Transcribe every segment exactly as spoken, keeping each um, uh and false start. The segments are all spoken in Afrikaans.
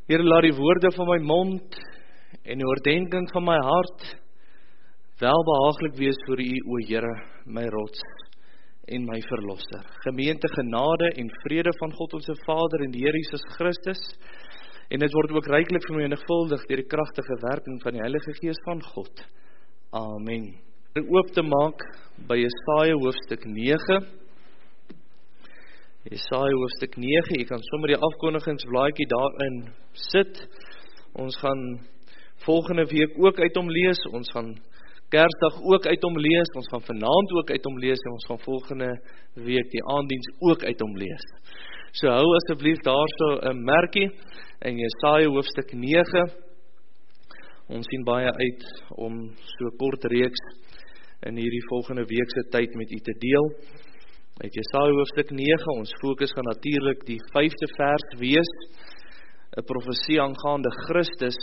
Here, laat die woorde van my mond en die oordenking van my hart welbehaaglik wees voor U, o Here, my rots en my verlosser. Gemeente, genade en vrede van God onze Vader en die Here Jesus Christus, en dit word ook ryklik vermenigvuldig deur die kragtige werking van die Heilige Gees van God. Amen. Oop te maak by Jesaja hoofstuk nege. Jesaja hoofstuk nege, jy kan sommer die afkondigingsblaadjie daarin sit. Ons gaan volgende week ook uit hom lees, ons gaan Kersdag ook uit hom lees, ons gaan vanaand ook uit hom lees, en ons gaan volgende week die aanddiens ook uit hom lees. So hou asseblief daar so 'n merkie in Jesaja hoofstuk nege. Ons sien baie uit om so kort reeks in hierdie volgende week se tyd met u te deel. Uit Jesaja hoofstuk nege, ons fokus gaan natuurlik die vyfde vers wees, 'n profesie aangaande Christus.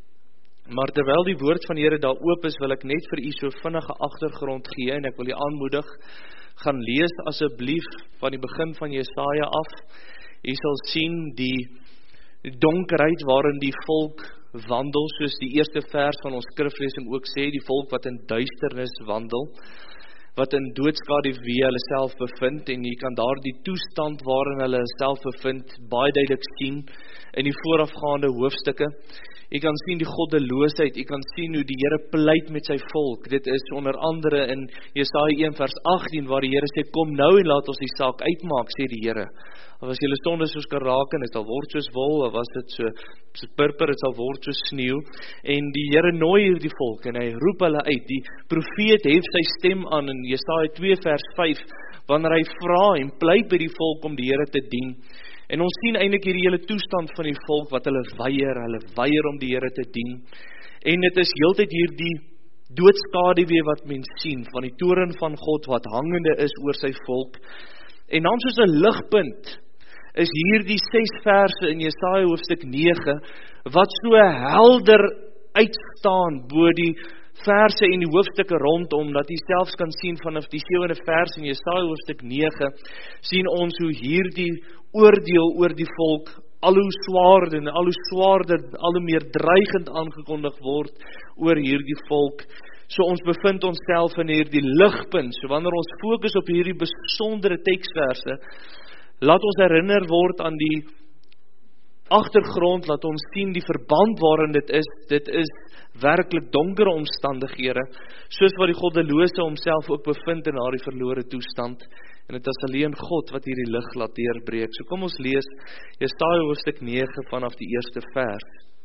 Maar terwyl die woord van die Here daar oop is, wil ek net vir u so vinnige agtergrond gee, en ek wil u aanmoedig, gaan lees asseblief van die begin van Jesaja af. U sal sien die donkerheid waarin die volk wandel, soos die eerste vers van ons skriflesing ook sê, die volk wat in duisternis wandel, wat in doodskaduwee hulle self bevind, en jy kan daar die toestand waarin hulle self bevind, baie duidelik sien in die voorafgaande hoofstukke. Jy kan sien die goddeloosheid, jy kan sien hoe die Here pleit met sy volk. Dit is onder andere in Jesaja een vers agttien, waar die Here sê, kom nou en laat ons die saak uitmaak, sê die Here. Of as julle sonde soos karaken, dit sal word soos wol, of was dit so, so purper, dit sal word soos sneeu. En die Here nooi hier die volk, en hy roep hulle uit. Die profeet hef sy stem aan in Jesaja twee vers vyf, wanneer hy vra en pleit by die volk om die Here te dien. En ons sien eintlik hierdie hele toestand van die volk, wat hulle weier, hulle weier om die Here te dien. En dit is heeltyd hierdie doodskaduwee wat mens sien, van die toren van God, wat hangende is oor sy volk. En dan soos 'n ligpunt, is hierdie ses verse in Jesaja hoofstuk nege, wat so helder uitstaan bo die verse en die hoofstukke rondom, dat jy selfs kan sien vanaf die sewende vers in Jesaja hoofstuk nege, sien ons hoe hierdie oordeel oor die volk al hoe swaarder en al hoe swaarder, al hoe meer dreigend aangekondig word oor hierdie volk. So ons bevind ons self in hierdie ligpunt, so wanneer ons fokus op hierdie besondere teksverse, laat ons herinner word aan die agtergrond, laat ons sien die verband waarin dit is, dit is werklik donkere omstandighede, soos wat die goddelose homself ook bevind in haar verlore toestand, en dit is alleen God wat hierdie lig laat deurbreek. So kom ons lees Jesaja hoofstuk nege vanaf die eerste vers.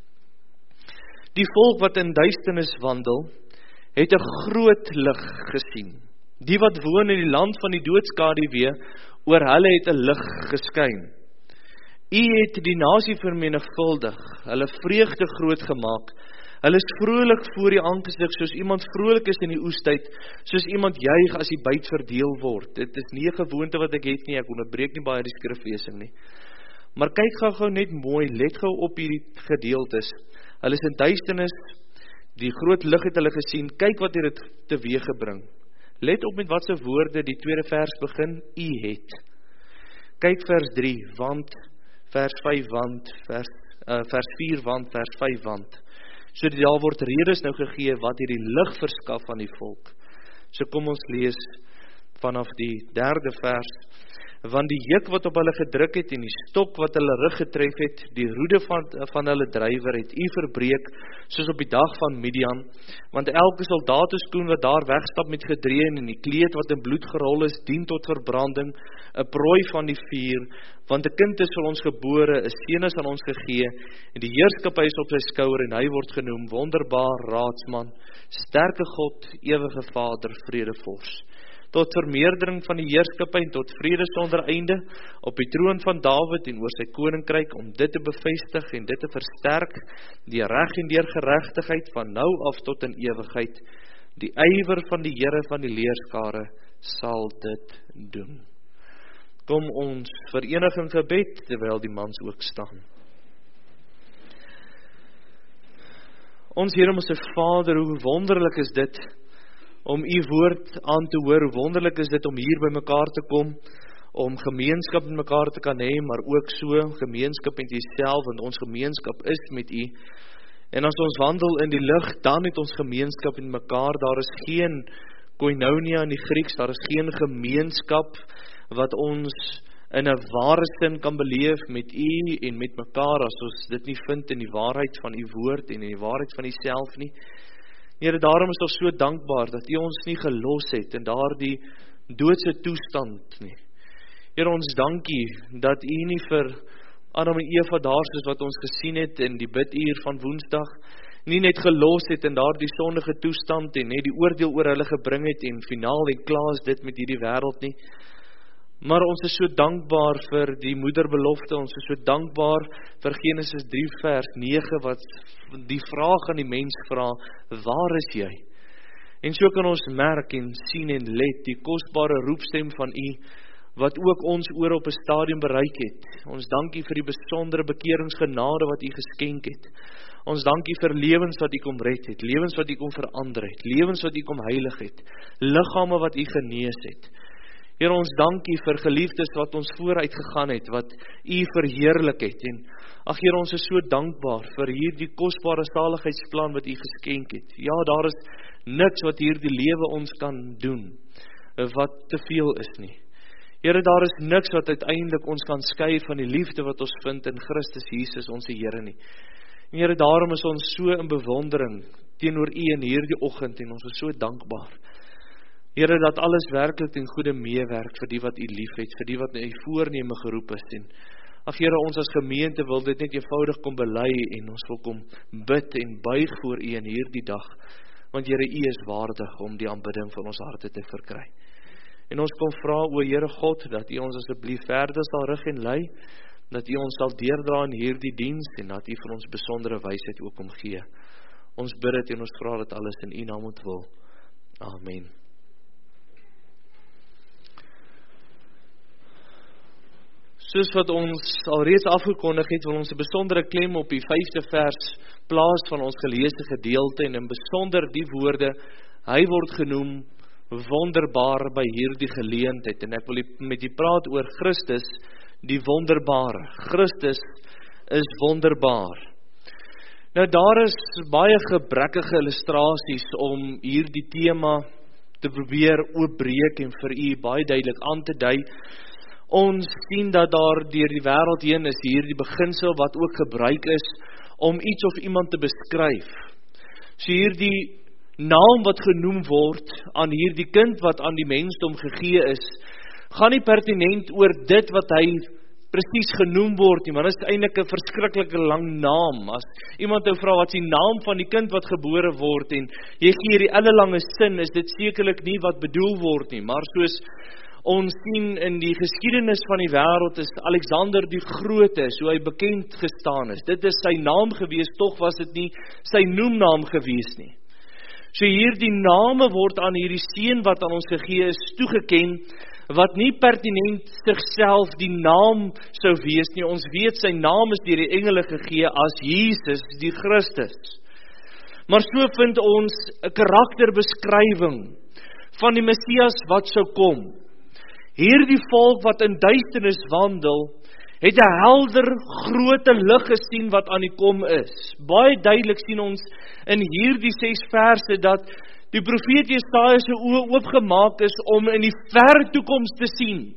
Die volk wat in duisternis wandel, het 'n groot lig gesien. Die wat woon in die land van die doodskaduwee, oor hulle het 'n lig geskyn. U het die nasie vermenigvuldig, hulle vreugde groot gemaak. Hulle is vrolik voor die aangesig, soos iemand vrolik is in die oestyd, soos iemand juig as die byt verdeel word. Dit is nie 'n gewoonte wat ek het nie, ek onderbreek nie baie die skriflesing nie. Maar kyk gou gou net mooi, let gou op hierdie gedeeltes. Hulle is in duisternis, die groot lig het hulle gesien, kyk wat het dit teweeg gebring. Let op met wat se woorde die tweede vers begin, u het. Kyk vers drie, want, vers vyf, want, vers, uh, vers vier, want, vers vyf, want. So daar word redes nou gegee wat hierdie lig verskaf aan die volk. So kom ons lees vanaf die derde vers. Want die juk wat op hulle gedruk het en die stok wat hulle rug getref het, die roede van, van hulle drywer het u verbreek, soos op die dag van Midian. Want elke soldateskoen wat daar wegstap met gedreun en die kleed wat in bloed gerol is, dien tot verbranding, 'n prooi van die vuur. Want 'n kind is vir ons gebore, 'n seun is aan ons gegee, en die heerskappy is op sy skouer, en hy word genoem Wonderbaar, Raadsman, Sterke God, Ewige Vader, Vredevors. Tot vermeerdering van die heerskappy en tot vrede sonder einde, op die troon van Dawid en oor sy koninkryk, om dit te bevestig en dit te versterk, die reg en deur geregtigheid van nou af tot in ewigheid. Die ywer van die Here van die leerskare sal dit doen. Kom ons verenig in gebed, terwyl die mans ook staan. Ons Here, ons Vader, hoe wonderlik is dit om u woord aan te hoor, hoe wonderlik is dit om hier by mekaar te kom, om gemeenskap met mekaar te kan hê, maar ook so gemeenskap met Uself, want ons gemeenskap is met U. En as ons wandel in die lig, dan het ons gemeenskap met mekaar. Daar is geen koinonia in die Grieks, daar is geen gemeenskap wat ons in 'n ware sin kan beleef met U en met mekaar, as ons dit nie vind in die waarheid van U woord en in die waarheid van Uself nie. Here, daarom is ons so dankbaar dat U ons nie gelos het in daardie doodse toestand nie. Here, ons dankie dat U nie vir Adam en Eva daar soos wat ons gesien het in die biduur van Woensdag, nie net gelos het in daardie sondige toestand en net die oordeel oor hulle gebring het en finaal en klaar is dit met hierdie wêreld nie. Maar ons is so dankbaar vir die moederbelofte, ons is so dankbaar vir Genesis drie vers nege wat die vraag aan die mens vra, waar is jy? En so kan ons merk en sien en let die kosbare roepstem van U, wat ook ons oor op 'n stadium bereik het. Ons dankie vir die besondere bekeringsgenade wat U geskenk het. Ons dankie vir lewens wat U kom red het, lewens wat U kom verander het, lewens wat U kom heilig het, liggame wat U genees het. Here, ons dankie vir geliefdes wat ons vooruit gegaan het, wat U verheerlik het. En ag Here, ons is so dankbaar vir hierdie kosbare saligheidsplan wat U geskenk het. Ja, daar is niks wat hierdie lewe ons kan doen, wat te veel is nie. Here, daar is niks wat uiteindelik ons kan skei van die liefde wat ons vind in Christus Jesus, ons Here nie. En Here, daarom is ons so in bewondering teenoor U in hierdie oggend en ons is so dankbaar. Here, dat alles werklik ten goeie meewerk vir die wat U lief het, vir die wat na U voorneme geroep is. En ag Here, ons as gemeente wil dit net eenvoudig kom bely en ons wil kom bid en buig voor U in hierdie dag. Want Here, U is waardig om die aanbidding van ons harte te verkry. En ons kom vra, o Here God, dat U ons asseblief verder sal rig en lei, dat U ons sal deurdra in hierdie diens en dat U vir ons besondere wysheid ook kom gee. Ons bid dit en ons vra dit alles in U naam moet wil. Amen. Soos wat ons alreeds afgekondig het, wil ons 'n besondere klem op die vyfde vers plaas van ons geleesde gedeelte en in besonder die woorde, hy word genoem wonderbaar by hierdie geleentheid. En ek wil met u praat oor Christus, die wonderbare. Christus is wonderbaar. Nou daar is baie gebrekkige illustrasies om hierdie tema te probeer oopbreek en vir u baie duidelik aan te dui. Ons sien dat daar deur die wêreld heen is hierdie beginsel wat ook gebruik is om iets of iemand te beskryf. So hierdie naam wat genoem word aan hierdie kind wat aan die mensdom gegee is, gaan nie pertinent oor dit wat hy presies genoem word nie, maar dit is eintlik 'n verskriklike lang naam. As iemand nou vra wat is die naam van die kind wat gebore word en jy gee die ellelange sin, is dit sekerlik nie wat bedoel word nie, maar soos ons sien in die geskiedenis van die wêreld is Alexander die Grote, so hy bekend gestaan is. Dit is sy naam gewees, tog was dit nie sy noemnaam gewees nie. So hier die name word aan hierdie seun wat aan ons gegee is toegeken, wat nie pertinent sigself die naam sou wees nie. Ons weet sy naam is deur die engele gegee as Jesus die Christus. Maar so vind ons 'n karakterbeskrywing van die Messias wat sou kom. Hierdie volk wat in duisternis wandel, het 'n helder, groot lig gesien wat aan die kom is. Baie duidelik sien ons in hierdie ses verse dat die profeet Jesaja se oë oopgemaak is om in die ver toekoms te sien.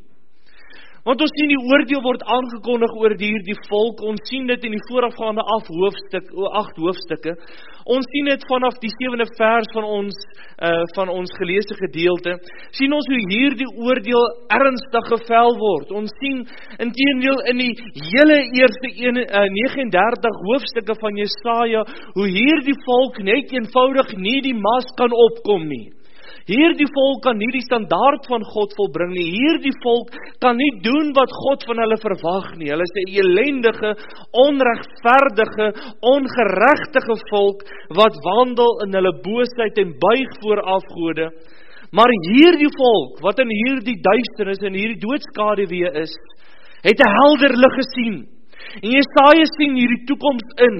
Want ons sien die oordeel word aangekondig oor hierdie volk, ons sien dit in die voorafgaande af hoofstuk, agt hoofstukke. Ons sien dit vanaf die sewende vers van ons uh, van ons geleesde gedeelte. Sien ons hoe hierdie oordeel ernstig gevel word. Ons sien inteendeel in die hele eerste vyf en dertig hoofstukke van Jesaja hoe hierdie volk net eenvoudig nie die mas kan opkom nie. Hierdie volk kan nie die standaard van God volbring nie. Hierdie volk kan nie doen wat God van hulle verwag nie. Hulle is 'n elendige, onregverdige, ongeregtige volk wat wandel in hulle boosheid en buig voor afgode. Maar hierdie volk wat in hierdie duisternis en hierdie doodskaduwee is, het 'n helder lig gesien. En Jesaja sien hierdie toekoms in.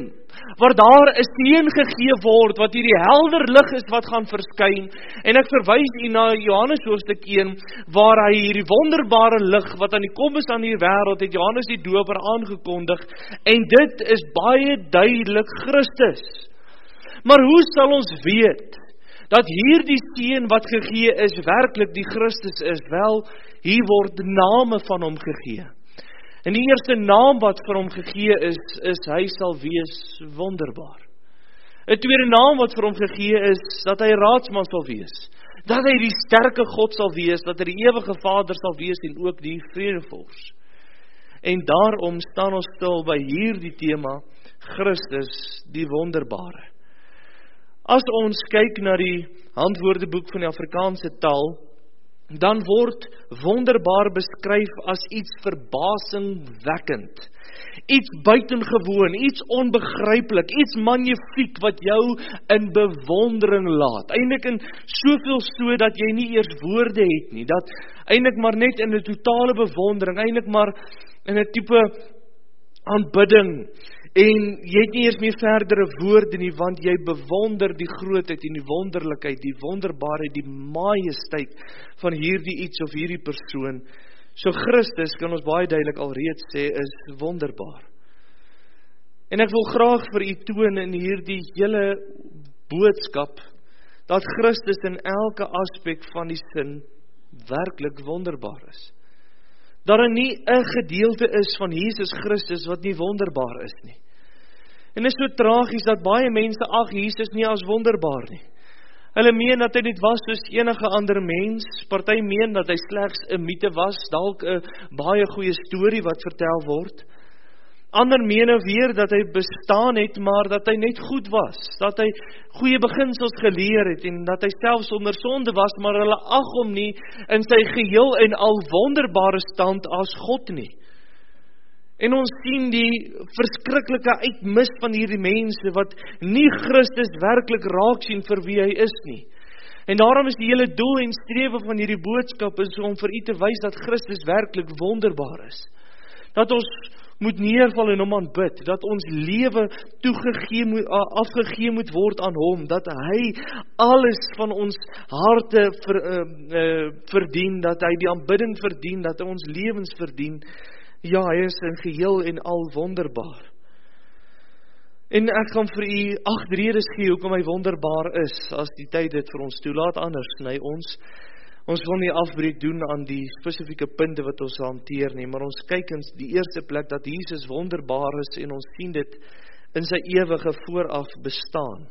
waar daar 'n seën gegee word, wat hierdie helder lig is wat gaan verskyn. En ek verwys u na Johannes hoofstuk een, waar hy hierdie wonderbare lig, wat aan die kom is aan die wêreld, het Johannes die Doper aangekondig, en dit is baie duidelik Christus. Maar hoe sal ons weet, dat hierdie seën wat gegee is, werklik die Christus is? Wel, hier word name van hom gegee. En die eerste naam wat vir hom gegee is, is hy sal wees wonderbaar. 'n Tweede naam wat vir hom gegee is, dat hy raadsman sal wees, dat hy die sterke God sal wees, dat hy die ewige Vader sal wees en ook die vredevors. En daarom staan ons stil by hierdie tema, Christus die wonderbare. As ons kyk na die handwoordeboek van die Afrikaanse taal, dan word wonderbaar beskryf as iets verbasingwekkend, iets buitengewoon, iets onbegryplik, iets magnifiek wat jou in bewondering laat. Eintlik in soveel so dat jy nie eers woorde het nie, dat eintlik maar net in 'n totale bewondering, eintlik maar in 'n tipe aanbidding. En jy het nie eers meer verdere woorde nie, want jy bewonder die grootheid en die wonderlikheid, die wonderbaarheid, die majesteit van hierdie iets of hierdie persoon. So Christus, kan ons baie duidelik alreeds sê, is wonderbaar. En ek wil graag vir u toon in hierdie hele boodskap, dat Christus in elke aspek van die sin werklik wonderbaar is. Dat er nie 'n gedeelte is van Jesus Christus wat nie wonderbaar is nie. En dit is so tragies dat baie mense ag Jesus nie as wonderbaar nie. Hulle meen dat hy net was soos enige ander mens, party meen dat hy slegs 'n mite was, dalk 'n baie goeie storie wat vertel word. Ander meen weer dat hy bestaan het, maar dat hy net goed was, dat hy goeie beginsels geleer het en dat hy self sonder sonde was, maar hulle ag hom nie in sy geheel en al wonderbare stand as God nie. En ons sien die verskriklike uitmis van hierdie mense wat nie Christus werklik raak sien vir wie hy is nie. En daarom is die hele doel en strewe van hierdie boodskap is om vir u te wys dat Christus werklik wonderbaar is. Dat ons moet neerval en hom aanbid, dat ons lewe toegegee moet, afgegee moet word aan hom, dat hy alles van ons harte ver, uh, uh, verdien, dat hy die aanbidding verdien, dat hy ons lewens verdien. Ja, hy is in geheel en al wonderbaar. En ek gaan vir u agt redes gee hoekom hy wonderbaar is, as die tyd dit vir ons toelaat, anders sny ons. Ons wil nie afbreek doen aan die spesifieke punte wat ons hanteer nie, maar ons kyk in die eerste plek dat Jesus wonderbaar is en ons sien dit in sy ewige vooraf bestaan.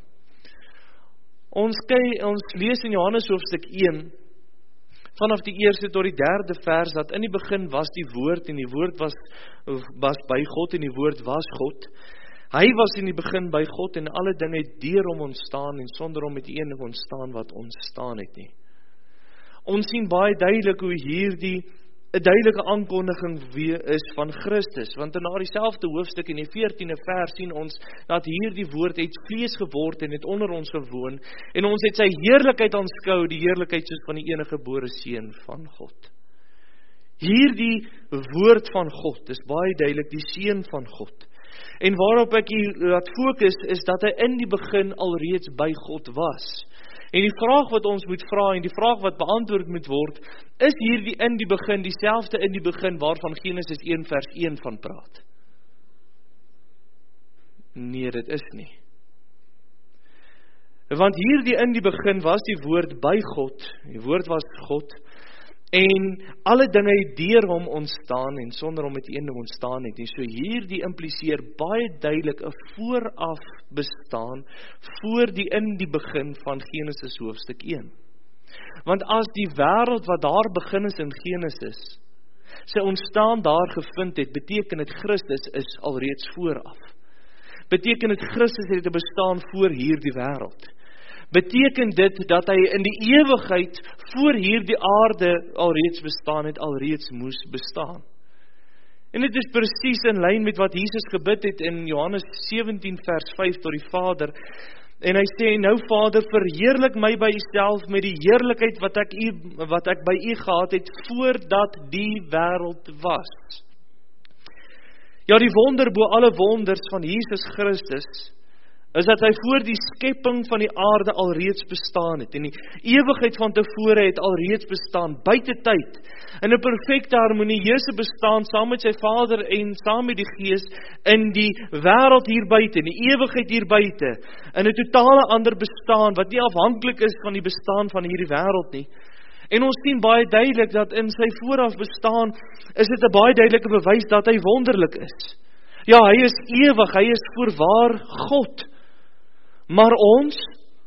Ons kyk, ons lees in Johannes hoofstuk een, vanaf die eerste tot die derde vers, dat in die begin was die woord, en die woord was, was by God, en die woord was God. Hy was in die begin by God, en alle dinge het deur hom ontstaan, en sonder hom het enig ontstaan wat ontstaan het nie. Ons sien baie duidelik hoe hierdie 'n duidelike aankondiging is van Christus, want in na dieselfde hoofstuk in die veertiende vers sien ons dat hierdie woord het vlees geword en het onder ons gewoon, en ons het sy heerlikheid aanskou, die heerlikheid soos van die enige gebore seun van God. Hierdie woord van God is baie duidelik die seun van God. En waarop ek hier laat fokus is dat hy in die begin alreeds by God was. En die vraag wat ons moet vra en die vraag wat beantwoord moet word, is hierdie in die begin dieselfde in die begin waarvan Genesis een vers een van praat? Nee, dit is nie. Want hierdie in die begin was die woord by God, die woord was God, en alle dinge het deur hom ontstaan en sonder hom het een ding ontstaan het nie. So hierdie impliseer baie duidelik 'n vooraf bestaan voor die in die begin van Genesis hoofstuk een. Want as die wêreld wat daar begin is in Genesis, sy ontstaan daar gevind het, beteken dit Christus is alreeds vooraf. Beteken dit Christus het bestaan voor hierdie wêreld. Beteken dit dat hy in die ewigheid voor hierdie aarde alreeds bestaan het, alreeds moes bestaan. En dit is presies in lyn met wat Jesus gebid het in Johannes sewentien vers vyf tot die Vader. En hy sê, nou Vader, verheerlik my by uself met die heerlikheid wat ek, u, wat ek by u gehad het, voordat die wêreld was. Ja, die wonder bo alle wonders van Jesus Christus is dat hy voor die skepping van die aarde alreeds bestaan het, en die ewigheid van tevore het alreeds bestaan, buite tyd, in 'n perfekte harmonieuse bestaan, saam met sy Vader en saam met die Gees, in die wêreld hier buite, in die ewigheid hier buite, in 'n totale ander bestaan, wat nie afhanklik is van die bestaan van hierdie wêreld nie. En ons sien baie duidelik dat in sy vooraf bestaan, is dit 'n baie duidelike bewys dat hy wonderlik is. Ja, hy is ewig, hy is voorwaar God. Maar ons,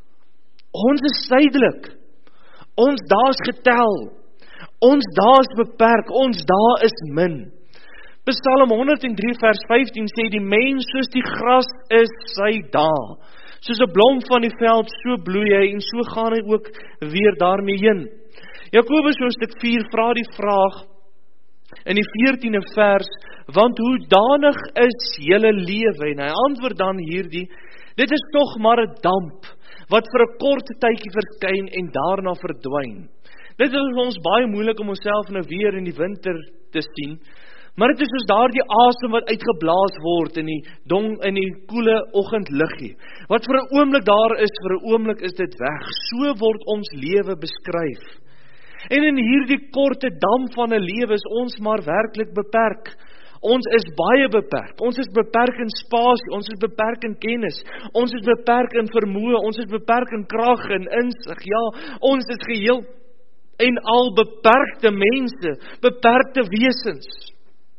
ons is tydelik. Ons dae is getel. Ons dae is beperk, ons dae is min. Psalm honderd en drie vers vyftien sê, die mens soos die gras is sy dae. Soos 'n blom van die veld, so bloei hy, en so gaan hy ook weer daarmee heen. Jakobus hoofstuk vier vra die vraag, in die veertiende vers, want hoedanig is julle lewe? En hy antwoord dan hierdie, dit is tog maar 'n damp, wat vir 'n kort tydjie verskyn en daarna verdwyn. Dit is vir ons baie moeilik om onsself nou weer in die winter te sien, maar dit is soos daardie asem wat uitgeblaas word in die dong, in die koele oggendliggie. Wat vir 'n oomblik daar is, vir 'n oomblik is dit weg. So word ons lewe beskryf. En in hierdie korte damp van 'n lewe is ons maar werklik beperk. Ons is baie beperk. Ons is beperk in spasie, ons is beperk in kennis, ons is beperk in vermoë, ons is beperk in krag en insig. Ja, ons is geheel en al beperkte mense, beperkte wesens.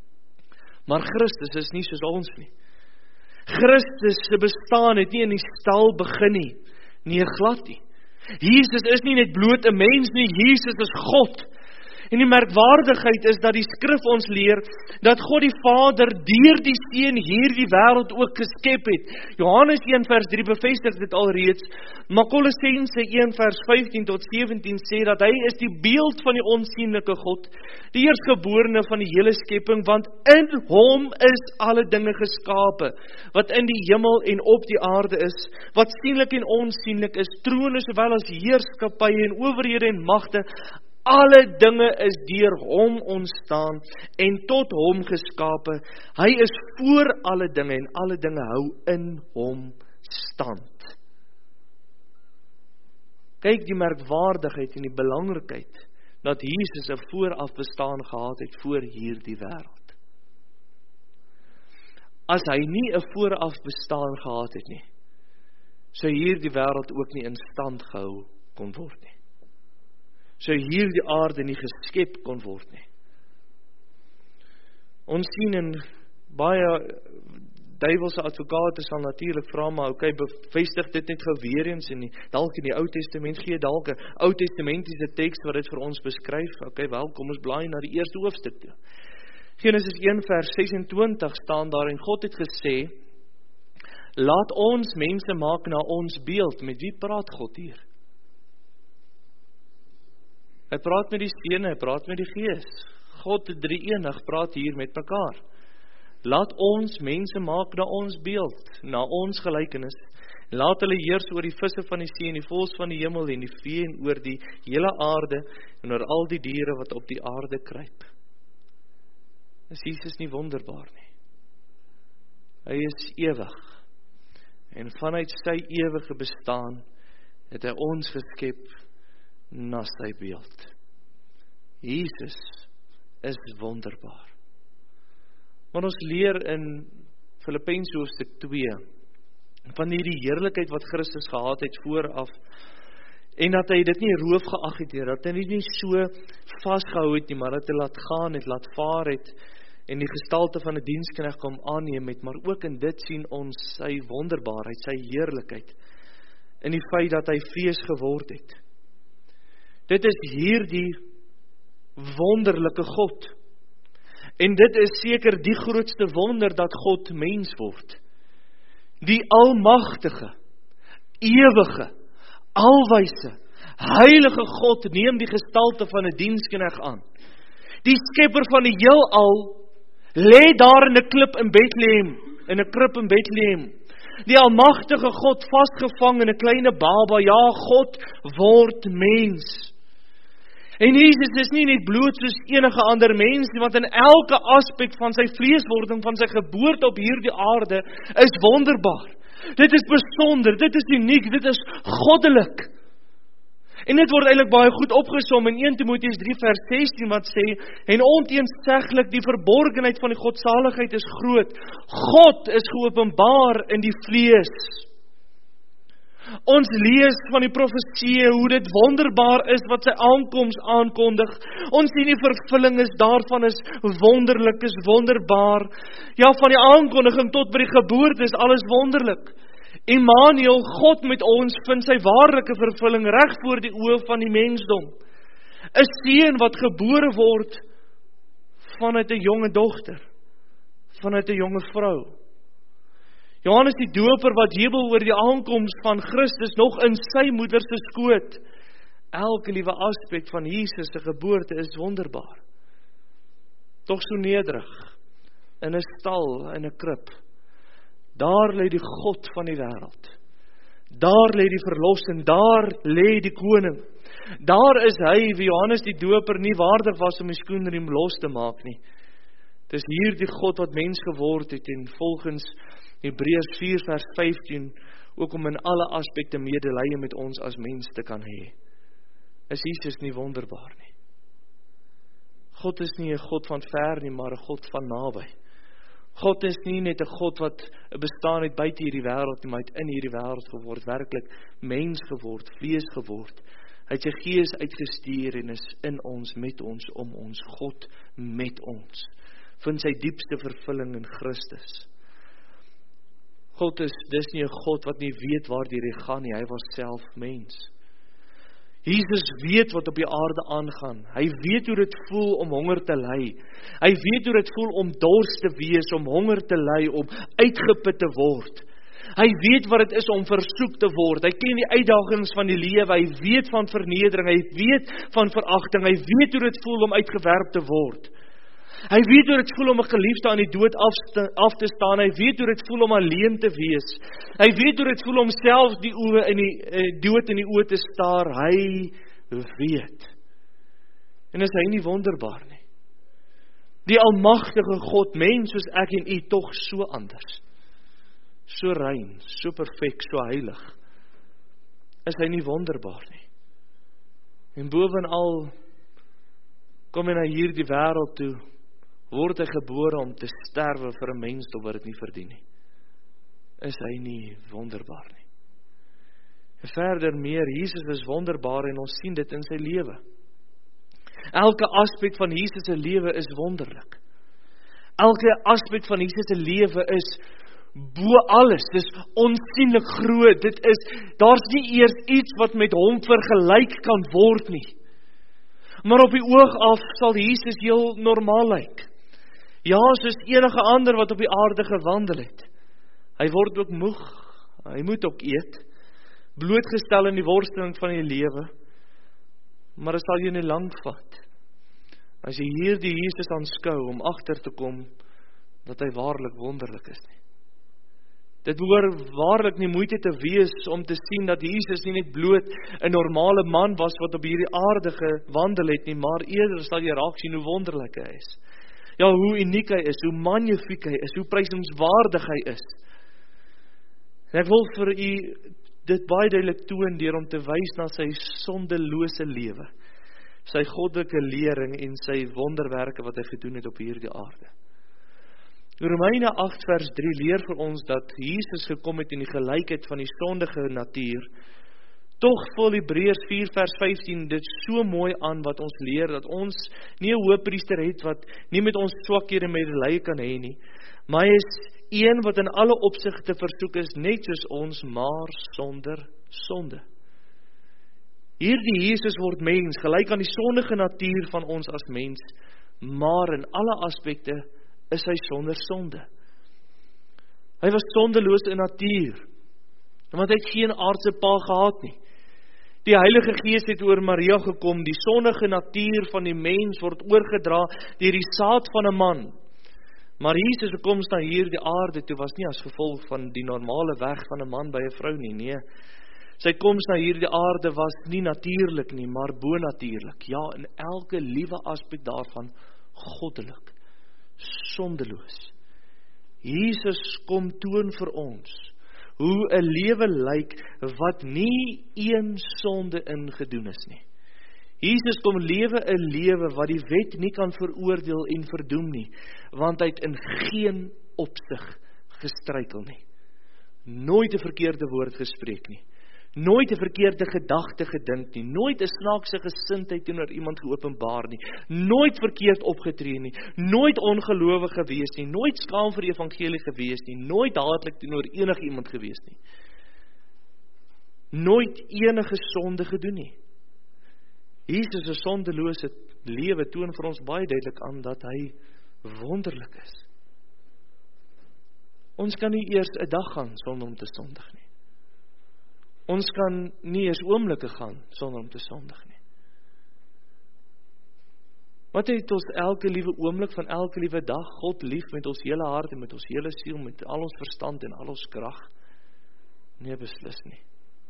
Maar Christus is nie soos ons nie. Christus se bestaan het nie in die stal begin nie. Nee, glad nie. Jesus is nie net bloot 'n mens nie, Jesus is God. En die merkwaardigheid is dat die skrif ons leer, dat God die Vader deur die Seun hierdie wêreld ook geskep het. Johannes een vers drie bevestig dit alreeds, maar Kolossense een vers vyftien tot sewentien sê dat hy is die beeld van die onsigbare God, die eerstgeborene van die hele skepping, want in hom is alle dinge geskape, wat in die hemel en op die aarde is, wat sienlik en onsienlik is, trone sowel as heerskappye en owerhede en magte. Alle dinge is deur hom ontstaan en tot hom geskape. Hy is voor alle dinge en alle dinge hou in hom stand. Kyk die merkwaardigheid en die belangrikheid dat Jesus 'n vooraf bestaan gehad het voor hierdie wêreld. As hy nie 'n vooraf bestaan gehad het nie, sou hierdie wêreld ook nie in stand gehou kon word nie. So hierdie aarde nie geskep kon word nie. Ons sien in baie duiwelse advokate sal natuurlik vra, maar okay, bevestig dit net gou weer eens in die, dalk in die Ou Testament, gee dalk 'n Ou Testamentiese teks wat dit vir ons beskryf. Okay, wel, kom ons blaai na die eerste hoofstuk toe. Genesis een vers sesentwintig staan daar, en God het gesê, laat ons mense maak na ons beeld. Met wie praat God hier? Hy praat met die Seun, hy praat met die Gees. God drie-enig praat hier met mekaar. Laat ons mense maak na ons beeld, na ons gelykenis. Laat hulle heers oor die visse van die see en die voëls van die hemel en die vee en oor die hele aarde en oor al die diere wat op die aarde kruip. Is Jesus nie wonderbaar nie? Hy is ewig. En vanuit sy ewige bestaan het hy ons geskep na sy beeld. Jesus is wonderbaar. Maar ons leer in Filippense hoofstuk twee van hierdie heerlikheid wat Christus gehad het vooraf, en dat hy dit nie roof geag het, dat hy nie so vasgehou het nie, maar dat hy laat gaan het, laat vaar het, en die gestalte van 'n diensknegt kom aanneem het, maar ook in dit sien ons sy wonderbaarheid, sy heerlikheid, in die feit dat hy vlees geword het. Dit is hierdie wonderlike God. En dit is seker die grootste wonder dat God mens word. Die almagtige, ewige, alwyse, heilige God neem die gestalte van 'n diensknegt aan. Die skepper van die heelal lê daar in 'n klip in Bethlehem, in 'n krib in Bethlehem. Die almagtige God vasgevang in 'n kleine baba, ja, God word mens. En Jesus is nie net bloot soos enige ander mens nie, want in elke aspek van sy vleeswording, van sy geboorte op hierdie aarde, is wonderbaar. Dit is besonder, dit is uniek, dit is goddelik. En dit word eintlik baie goed opgesom in Eerste Timoteus drie vers sestien wat sê, en onteenseglik die verborgenheid van die godsaligheid is groot. God is geopenbaar in die vlees. Ons lees van die profeseë, hoe dit wonderbaar is wat sy aankoms aankondig. Ons sien die vervulling is daarvan is wonderlik, is wonderbaar. Ja, van die aankondiging tot by die geboorte is alles wonderlik. Immanuel, God met ons, vind sy waarlike vervulling reg voor die oë van die mensdom. 'n Seun wat gebore word vanuit 'n jonge dogter, vanuit 'n jonge vrou. Johannes die Doper wat jubel oor die aankoms van Christus nog in sy moeder se skoot. Elke liewe aspek van Jesus se geboorte is wonderbaar. Tog so nederig, in 'n stal, in 'n krib. Daar lê die God van die wêreld. Daar lê die verlossing, daar lê die koning. Daar is hy, wie Johannes die Doper nie waardig was om die skoenriem los te maak nie. Dis hier die God wat mens geword het en volgens Hebreërs vier vers vyftien ook om in alle aspekte medelee met ons as mens te kan hê. Is Jesus nie wonderbaar nie? God is nie 'n God van ver nie, maar 'n God van naby. God is nie net 'n God wat bestaan het buite hierdie wêreld nie, maar het in hierdie wêreld geword, werklik mens geword, vlees geword. Hy het sy gees uitgestuur en is in ons, met ons, om ons, God met ons. Vind sy diepste vervulling in Christus. God is, dis nie 'n God wat nie weet waar die reg gaan nie, hy was self mens. Jesus weet wat op die aarde aangaan. Hy weet hoe dit voel om honger te ly. Hy weet hoe dit voel om dors te wees, om honger te ly, om uitgeput te word. Hy weet wat dit is om versoek te word. Hy ken die uitdagings van die lewe. Hy weet van vernedering. Hy weet van veragting. Hy weet hoe dit voel om uitgewerp te word. Hy weet hoe dit voel om 'n geliefde aan die dood af te, af te staan. Hy weet hoe dit voel om alleen te wees. Hy weet hoe dit voel om self die oë in die eh, dood in die oë te staar. Hy weet. En is hy nie wonderbaar nie? Die almagtige God, mens soos ek en u, tog so anders. So rein, so perfek, so heilig. Is hy nie wonderbaar nie? En bovenal kom hy na hierdie wêreld toe, word hy gebore om te sterwe vir 'n mens wat dit nie verdien nie. Is hy nie wonderbaar nie? En verder meer, Jesus is wonderbaar en ons sien dit in sy lewe. Elke aspek van Jesus se lewe is wonderlik. Elke aspek van Jesus se lewe is bo alles, dis onsienlik groot. Dit is, daar's nie eers iets wat met hom vergelyk kan word nie. Maar op die oog af sal Jesus heel normaal lyk. Ja, soos enige ander wat op die aarde gewandel het. Hy word ook moeg, hy moet ook eet, blootgestel in die worsteling van die lewe, maar dit sal jy nie lank vat, as jy hierdie Jesus aanskou, om agter te kom, dat hy waarlik wonderlik is nie. Dit behoort waarlik nie moeite te wees om te sien dat Jesus nie net bloot 'n normale man was wat op hierdie aarde gewandel het nie, maar eerder sal jy raak sien hoe wonderlik hy is. Ja, hoe uniek hy is, hoe magnifiek hy is, hoe prysenswaardig hy is. En ek wil vir u dit baie duidelik toon deur om te wys na sy sondelose lewe, sy goddelike lering en sy wonderwerke wat hy gedoen het op hierdie aarde. Romeine agt vers drie leer vir ons dat Jesus gekom het in die gelykheid van die sondige natuur. Tog vul Hebreërs vier vers vyftien dit so mooi aan wat ons leer, dat ons nie 'n hoëpriester het wat nie met ons swakhede medelee kan hê nie, maar hy is een wat in alle opsigte versoek is, net soos ons, maar sonder sonde. Hierdie Jesus word mens, gelyk aan die sondige natuur van ons as mens, maar in alle aspekte is hy sonder sonde. Hy was sondeloos in natuur, want hy het geen aardse pa gehad nie. Die Heilige Gees het oor Maria gekom, die sondige natuur van die mens word oorgedra deur die saad van 'n man. Maar Jesus se koms na hierdie aarde toe was nie as gevolg van die normale weg van 'n man by 'n vrou nie, nee. Sy koms na hierdie aarde was nie natuurlik nie, maar bonatuurlik. Ja, in elke liewe aspek daarvan goddelik. Sondeloos. Jesus kom toon vir ons hoe 'n lewe lyk wat nie een sonde ingedoen is nie. Jesus kom lewe 'n lewe wat die wet nie kan veroordeel en verdoem nie, want hy het in geen opsig gestruikel nie. Nooit 'n verkeerde woord gespreek nie. Nooit 'n verkeerde gedagte gedink nie, nooit 'n snaakse gesindheid teenoor iemand geopenbaar nie, nooit verkeerd opgetree nie, nooit ongelowig gewees nie, nooit skaam vir die evangelie gewees nie, nooit haatlik teenoor enige iemand gewees nie. Nooit enige sonde gedoen nie. Jesus se sondelose lewe toon vir ons baie duidelik aan dat hy wonderlik is. Ons kan nie eers 'n dag gaan sonder om te sondig nie. Ons kan nie eers oomblikke gaan sonder om te sondig nie. Wat het ons elke liewe oomblik van elke liewe dag God lief met ons hele hart en met ons hele siel, met al ons verstand en al ons krag? Nee, beslis nie.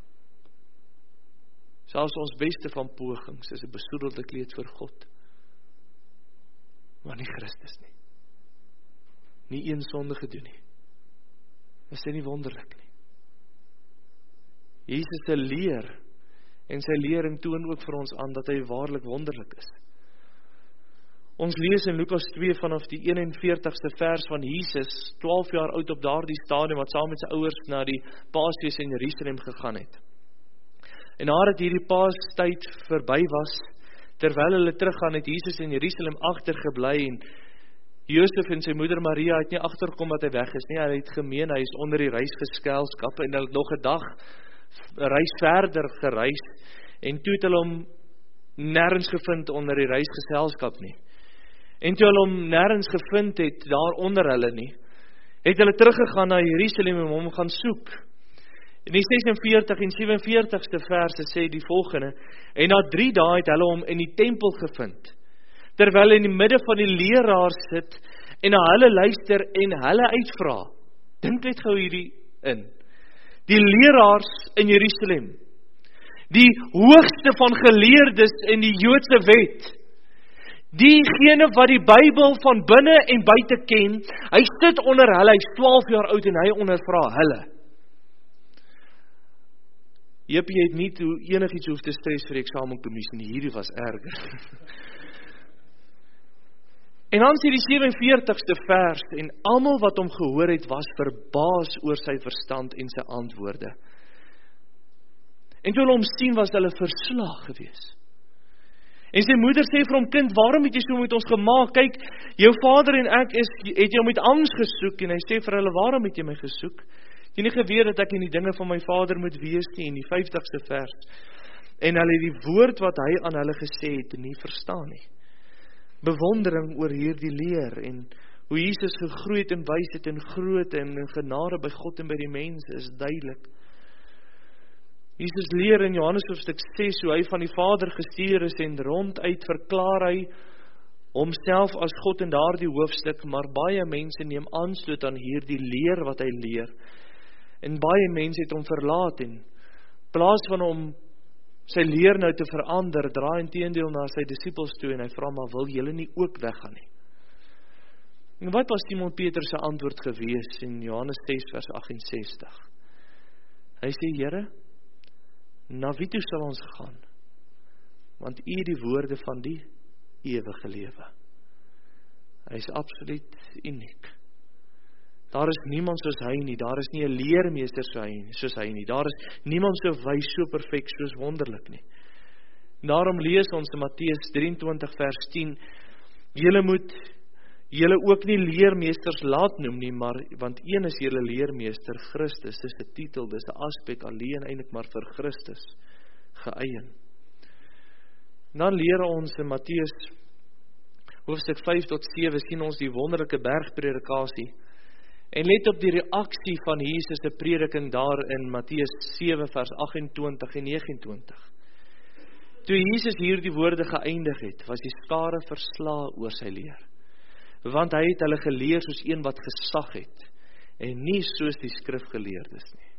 Selfs ons beste van pogings is 'n besoedelde kleed vir God. Maar nie Christus nie. Nie een sonde gedoen nie. Is dit nie wonderlik nie? Jesus se leer en sy lering toon ook vir ons aan dat hy waarlik wonderlik is. Ons lees in Lukas twee vanaf die eenenveertigste vers van Jesus, twaalf jaar oud op daardie stadium, wat saam met sy ouers na die Paasfees in Jerusalem gegaan het. En nadat hierdie Paastyd verby was, terwyl hulle teruggaan, het Jesus in Jerusalem agtergebly en Josef en sy moeder Maria het nie agtergekom dat hy weg is nie. Hy het gemeen, hy is onder die reisgeskelskap en hulle het nog 'n dag reis verder gereis en toe het hulle hom nêrens gevind onder die reisgeselskap nie. En toe hulle hom nêrens gevind het daar onder hulle nie, het hulle teruggegaan na Jerusalem en hom gaan soek. In die ses en veertig en sewe en veertigste verse sê die volgende: en na drie dae het hulle hom in die tempel gevind, terwyl hy in die midde van die leraars sit en na hulle luister en hulle uitvra. Dink net gou hierdie in. Die leraars in Jerusalem, die hoogste van geleerdes in die Joodse wet, diegene wat die Bybel van binne en buite ken, hy sit onder hulle, hy is twaalf jaar oud en hy ondervra hulle. Jep, jy het nie toe enigiets hoef te stres vir die eksamenkommissie nie, hierdie was erger. En dan sê die sewe en veertigste vers, en almal wat hom gehoor het, was verbaas oor sy verstand en sy antwoorde. En toe hulle hom sien, was hulle verslaag gewees. En sy moeder sê vir hom: kind, waarom het jy so met ons gemaak? Kyk, jou vader en ek is, het jou met angs gesoek. En hy sê vir hulle: waarom het jy my gesoek? Jy nie geweet dat ek in die dinge van my vader moet wees nie, in die vyftigste vers. En hulle het die woord wat hy aan hulle gesê het, nie verstaan nie. Bewondering oor hierdie leer en hoe Jesus gegroei het in wysheid en grootte en in genade by God en by die mense is duidelik. Jesus leer in Johannes hoofstuk ses hoe hy van die Vader gestuur is en ronduit verklaar hy homself as God in daardie hoofstuk, maar baie mense neem aanstoot aan hierdie leer wat hy leer. En baie mense het hom verlaat en in plaas van hom sy leer nou te verander, draai inteendeel na sy disippels toe en hy vra: maar wil julle nie ook weggaan nie? En wat was Simon Petrus se antwoord gewees in Johannes ses vers agt en sestig? Hy sê: Here, na wie toe sal ons gaan? Want U die woorde van die ewige lewe. Hy is absoluut uniek. Daar is niemand soos hy nie, daar is nie 'n leermeester soos hy nie, daar is niemand so wys, so perfek, soos wonderlik nie. Daarom lees ons in Matteus drieëntwintig vers tien: Julle moet julle ook nie leermeesters laat noem nie, maar want een is julle leermeester, Christus. Dis 'n titel, dis 'n aspek alleen eintlik maar vir Christus geëien. Dan leer ons in Matteus hoofstuk vyf tot sewe sien ons die wonderlike bergpredikasie. En let op die reaksie van Jesus se prediking daar in Matteus sewe vers agt en twintig en nege en twintig. Toe Jesus hierdie woorde geëindig het, was die skare verslae oor sy leer. Want hy het hulle geleer soos een wat gesag het, en nie soos die skrifgeleerdes nie.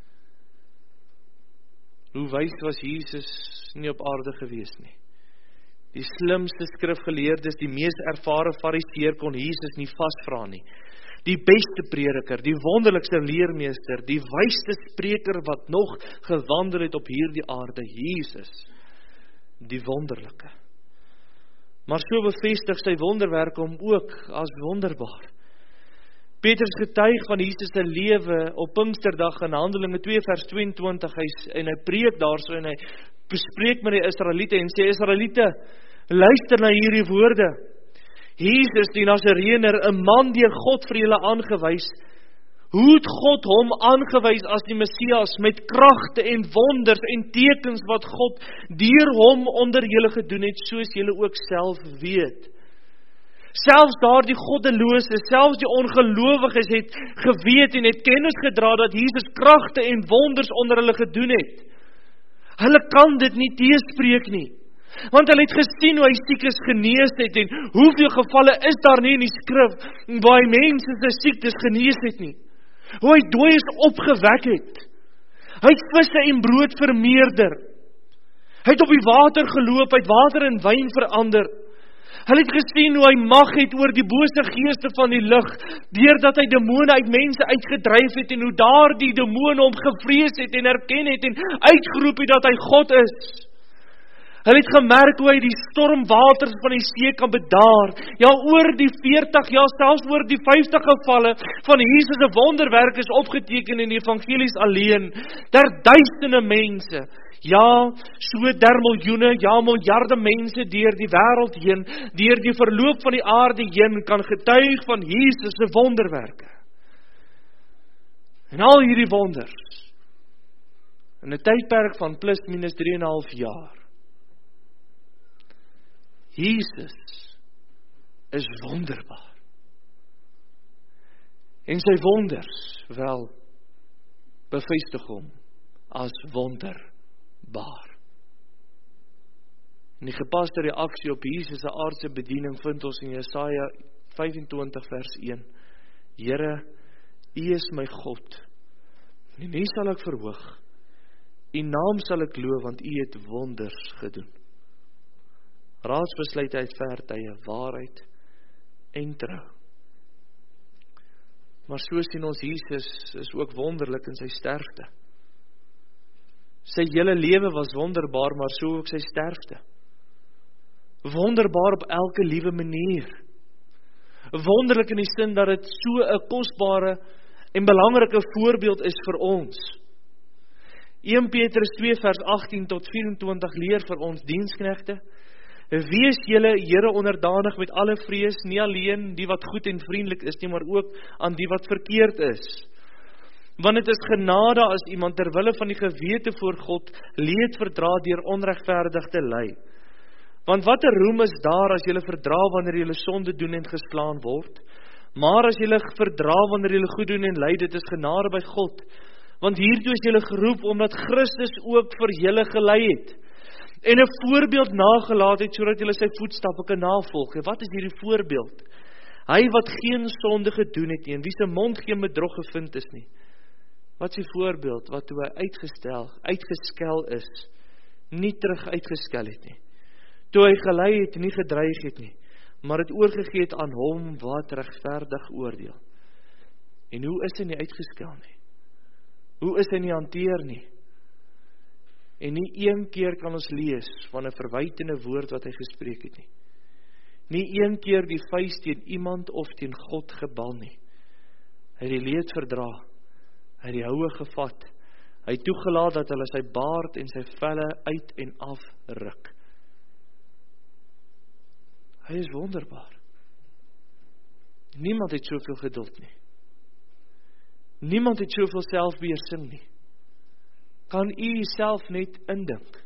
Hoe wys was Jesus nie op aarde gewees nie. Die slimste skrifgeleerdes, die mees ervare fariseer kon Jesus nie vasvra nie. die beste prediker, die wonderlikste leermeester, die wysste spreker wat nog gewandel het op hierdie aarde, Jesus, die wonderlike. Maar so bevestig sy wonderwerke hom ook as wonderbaar. Petrus getuig van Jesus se lewe op Pinksterdag in Handelinge twee vers tweeëntwintig, hy, en hy preek daarso en hy bespreek met die Israeliete en sê, Israeliete, luister na hierdie woorde. Jesus die Nasareëner, 'n man deur God vir julle aangewys, hoe het God hom aangewys as die Messias met kragte en wonders en tekens wat God deur hom onder julle gedoen het, soos julle ook self weet. Selfs daar die goddelose, selfs die ongelowiges het geweet en het kennis gedra dat Jesus kragte en wonders onder hulle gedoen het. Hulle kan dit nie teespreek nie, want hulle het gesien hoe hy siekes genees het en hoeveel gevalle is daar nie in die skrif waar hy mense se siektes genees het nie. Hoe hy dooies opgewek het. Hy het visse en brood vermeerder. Hy het op die water geloop, hy het water in wyn verander. Hulle het gesien hoe hy mag het oor die bose geeste van die lig, deurdat hy demone uit mense uitgedryf het en hoe daar die demone hom gevrees het en erken het en uitgeroep het dat hy God is. Hulle het gemerk hoe hy die stormwaters van die see kan bedaar. Ja, oor die veertig, ja selfs oor die vyftig gevalle van Jesus se wonderwerk is opgeteken in die evangelies alleen. Der duisende mense, ja, so der miljoene, ja miljarde mense deur die wêreld heen, deur die verloop van die aarde heen, kan getuig van Jesus se wonderwerke. En al hierdie wonders, in 'n tydperk van plus minus drie en 'n half jaar, Jesus is wonderbaar. En sy wonders, wel, bevestig hom as wonderbaar. En die gepaste reaksie op Jesus se aardse bediening vind ons in Jesaja vyfentwintig vers een. Here, U is my God, en U sal ek verhoog. U naam sal ek loof, want U het wonders gedoen. Raadsbesluit uit vertye, waarheid en trou. Maar so sien ons Jesus is ook wonderlik in sy sterfte. Sy hele lewe was wonderbaar, maar so ook sy sterfte. Wonderbaar op elke liewe manier. Wonderlik in die sin dat dit so 'n kosbare en belangrike voorbeeld is vir ons. Eerste Petrus twee vers agttien tot vyf-en-twintig leer vir ons diensknegte: Wees julle Here onderdanig met alle vrees, nie alleen die wat goed en vriendelik is nie, maar ook aan die wat verkeerd is. Want dit is genade as iemand ter wille van die gewete voor God leed verdra deur onregverdig te ly. Want wat 'n roem is daar as julle verdra wanneer julle sonde doen en geslaan word, maar as julle verdra wanneer julle goed doen en ly, dit is genade by God. Want hiertoe is julle geroep omdat Christus ook vir julle gelei het en 'n voorbeeld nagelaat het, sodat julle sy voetstappe kan navolg. En wat is hierdie voorbeeld? Hy wat geen sonde gedoen het nie, en wie se mond geen bedrog gevind is nie. Wat is die voorbeeld? Wat toe hy uitgestel, uitgeskel is, nie terug uitgeskel het nie. Toe hy gelei het, nie gedreig het nie, maar het oorgegee het aan hom wat regverdig oordeel. En hoe is hy nie uitgeskel nie? Hoe is hy nie hanteer nie? En nie een keer kan ons lees van 'n verwytende woord wat hy gespreek het nie. Nie een keer die vuis teen iemand of teen God gebal nie. Hy het die leed verdra. Hy het die houe gevat. Hy het toegelaat dat hulle sy baard en sy velle uit en af ruk. Hy is wonderbaar. Niemand het soveel geduld nie. Niemand het soveel selfbeheersing nie. Kan u self net indink,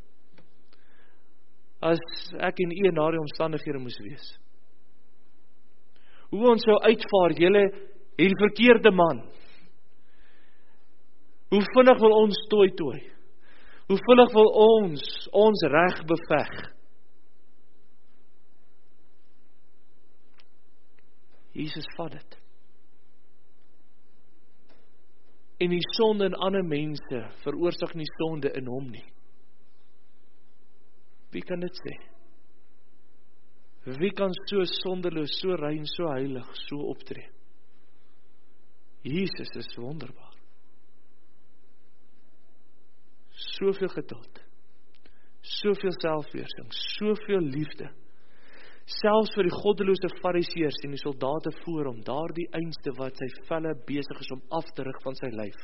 as ek en u in daardie omstandighede moes wees? Hoe ons sou uitvaar, julle het die verkeerde man. Hoe vinnig wil ons tooi tooi? Hoe vinnig wil ons ons reg beveg? Jesus vat dit. En die sonde in ander mense veroorsaak nie sonde in hom nie. Wie kan dit sê? Wie kan so sondeloos, so rein, so heilig, so optree? Jesus is wonderbaar. Soveel geduld, soveel selfbeheersing, soveel liefde. Selfs vir die goddeloose fariseërs en die soldate voor hom, daardie einste wat sy velle besig is om af te rig van sy lyf.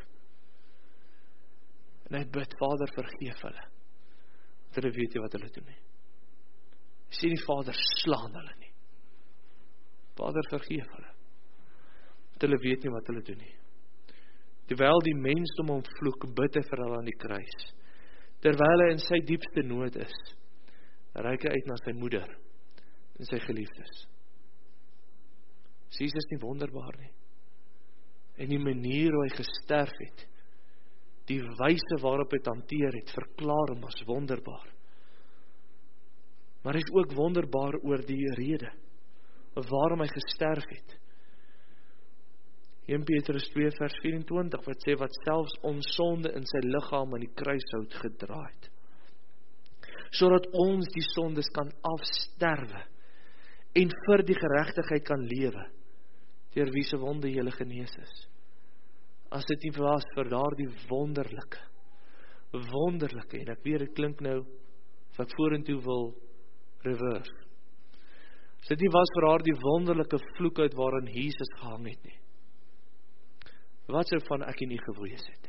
En hy bid, Vader, vergeef hulle. Want hulle weet nie wat hulle doen nie. Hy sê nie, Vader, slaan hulle nie. Vader, vergeef hulle. Want hulle weet nie wat hulle doen nie. Terwyl die mensdom hom vloek, bid hy vir hulle aan die kruis. Terwyl hy in sy diepste nood is, reik hy uit na sy moeder en sy geliefdes. Is Jesus nie wonderbaar nie? En die manier hoe hy gesterf het, die wyse waarop hy het hanteer het, verklaar hom as wonderbaar. Maar hy is ook wonderbaar oor die rede, waarom hy gesterf het. Eerste Petrus twee vers vyf-en-twintig, wat sê, wat selfs ons sonde in sy liggaam aan die kruishout gedra het, sodat ons die sondes kan afsterwe, en vir die geregtigheid kan lewe, deur wie se wonde julle genees is. As dit nie was vir daardie wonderlike, wonderlike, en ek weet, dit klink nou, of ek vorentoe wil reverse. As dit nie was vir daardie wonderlike vloek uit waarin Jesus gehang het nie, wat sou van ek en u gewees het?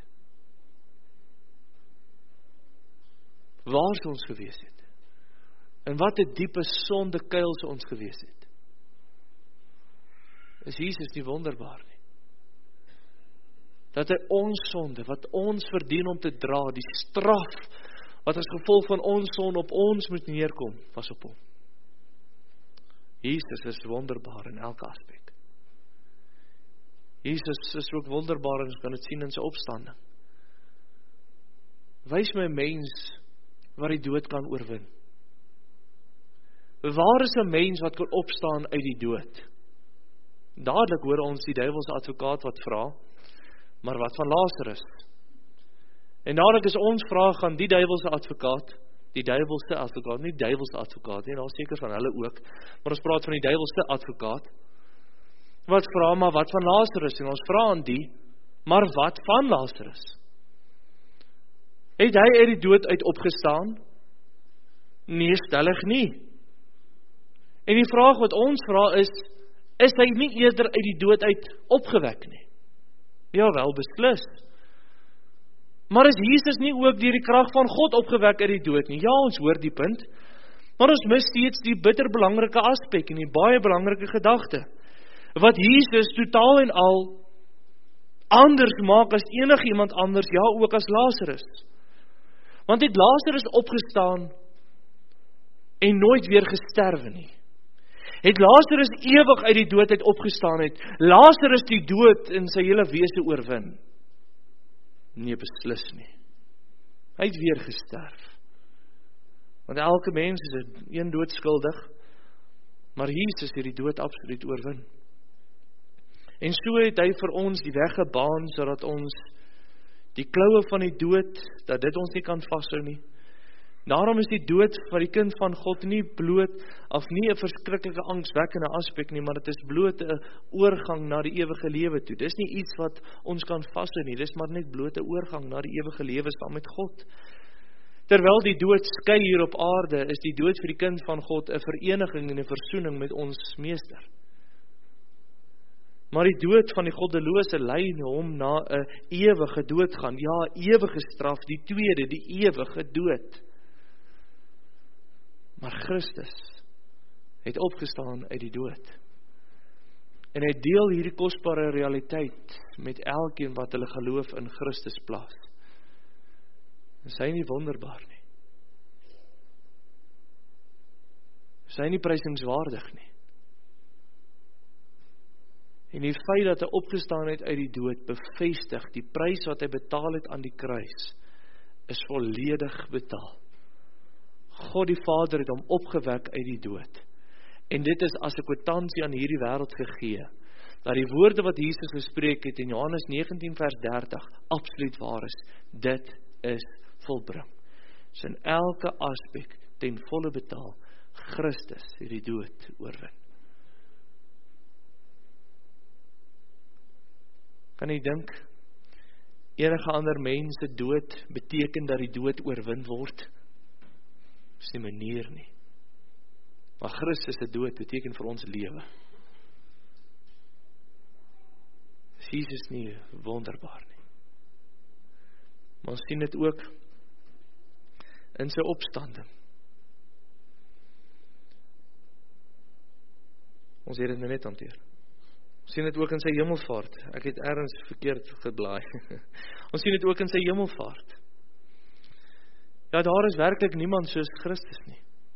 Waar sou ons gewees het? En wat 'n diepe sonde kuil sou ons gewees het? Is Jesus nie wonderbaar nie? Dat hy ons sonde, wat ons verdien om te dra, die straf, wat as gevolg van ons sonde op ons moet neerkom, was op hom. Jesus is wonderbaar in elke aspek. Jesus is ook wonderbaar, en ons kan dit sien in sy opstanding. Wys my 'n mens wat die dood kan oorwin. Waar is 'n mens wat kan opstaan uit die dood? Dadelik hoor ons die duiwelse advokaat wat vra, maar wat van Lazarus? En dadelik is ons vraag aan die duiwelse advokaat, die duiwelse advokaat, nie die duiwelse advokaat nie, daar is seker van hulle ook, maar ons praat van die duiwelse advokaat, wat vra, maar wat van Lazarus? En ons vra aan die, maar wat van Lazarus? Het hy uit die dood uit opgestaan? Nee, stellig nie. En die vraag wat ons vra is, is hy nie eerder uit die dood uit opgewek nie? Jawel, beslis. Maar is Jesus nie ook deur die krag van God opgewek uit die dood nie? Ja, ons hoor die punt, maar ons mis steeds die bitter belangrike aspek en die baie belangrike gedagte, wat Jesus totaal en al anders maak as enige iemand anders, ja, ook as Lazarus. Want het Lazarus opgestaan en nooit weer gesterwe nie? Het Lazarus ewig uit die dood uit opgestaan het? Lazarus die dood in sy hele wese oorwin? Nee, beslis nie. Hy het weer gesterf. Want elke mens is een dood skuldig, maar Jesus het die dood absoluut oorwin. En so het hy vir ons die weg gebaan, sodat ons die kloue van die dood, dat dit ons nie kan vashou nie. Daarom is die dood van die kind van God nie bloot, of nie 'n verskriklike angswekkende aspek nie, maar dit is bloot 'n oorgang na die ewige lewe toe. Dis nie iets wat ons kan vashou nie, dis maar net bloot 'n oorgang na die ewige lewe saam met God. Terwyl die dood skei hier op aarde, is die dood vir die kind van God 'n vereniging en 'n versoening met ons Meester. Maar die dood van die goddelose lei hom na 'n ewige doodgaan. Ja, ewige straf, die tweede, die ewige dood. Maar Christus het opgestaan uit die dood. En hy deel hierdie kosbare realiteit met elkeen wat hulle geloof in Christus plaas. Is hy nie wonderbaar nie? Is hy nie prysingswaardig nie? En die feit dat hy opgestaan het uit die dood, bevestig die prys wat hy betaal het aan die kruis, is volledig betaal. God die Vader het hom opgewek uit die dood. En dit is as 'n kwitansie aan hierdie wêreld gegee, dat die woorde wat Jesus gespreek het in Johannes negentien vers dertig, absoluut waar is. Dit is volbring. So in elke aspek ten volle betaal, Christus het die dood oorwin. Kan jy dink, enige ander mense dood beteken dat die dood oorwin word? Dis nie manier nie. Maar Christus se dood beteken vir ons lewe. Is Jesus nie wonderbaar nie? Maar ons sien dit ook in sy opstanding. Ons het dit nou net hanteer. Ons sien dit ook in sy hemelvaart. Ek het ergens verkeerd geblaai. Ons sien dit ook in sy hemelvaart. Ja, daar is werklik niemand soos Christus nie.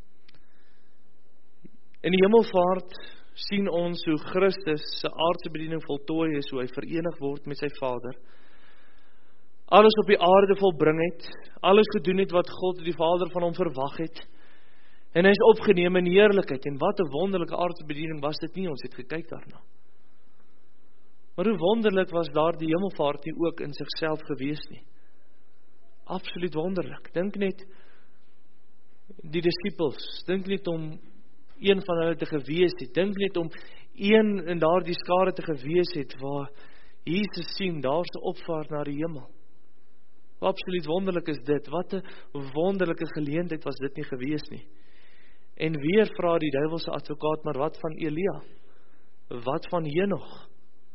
In die hemelvaart sien ons hoe Christus sy aardse bediening voltooi is, hoe hy verenig word met sy Vader. Alles op die aarde volbring het, alles gedoen het wat God die Vader van hom verwag het. En hy is opgeneem in heerlikheid. En wat 'n wonderlike aardse bediening was dit nie, ons het gekyk daarna. Maar hoe wonderlik was daar die hemelvaart nie ook in sigself gewees nie. Absoluut wonderlik. Dink net die disippels, dink net om een van hulle te gewees het, dink net om een in daardie skare te gewees het, waar Jesus sien, daar is 'n opvaart na die hemel. Absoluut wonderlik is dit, wat 'n wonderlike geleentheid was dit nie gewees nie. En weer vra die duiwelse advokaat, maar wat van Elia? Wat van Henog?